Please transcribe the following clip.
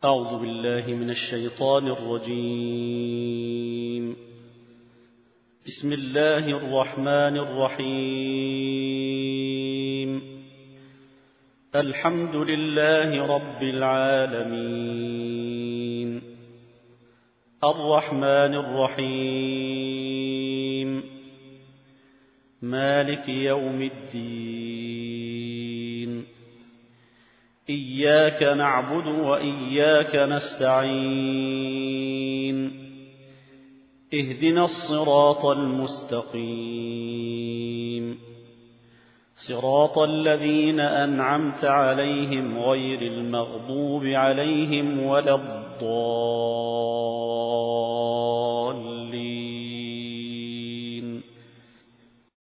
أعوذ بالله من الشيطان الرجيم. بسم الله الرحمن الرحيم. الحمد لله رب العالمين، الرحمن الرحيم، مالك يوم الدين. إياك نعبد وإياك نستعين. اهدنا الصراط المستقيم، صراط الذين أنعمت عليهم غير المغضوب عليهم ولا الضالين.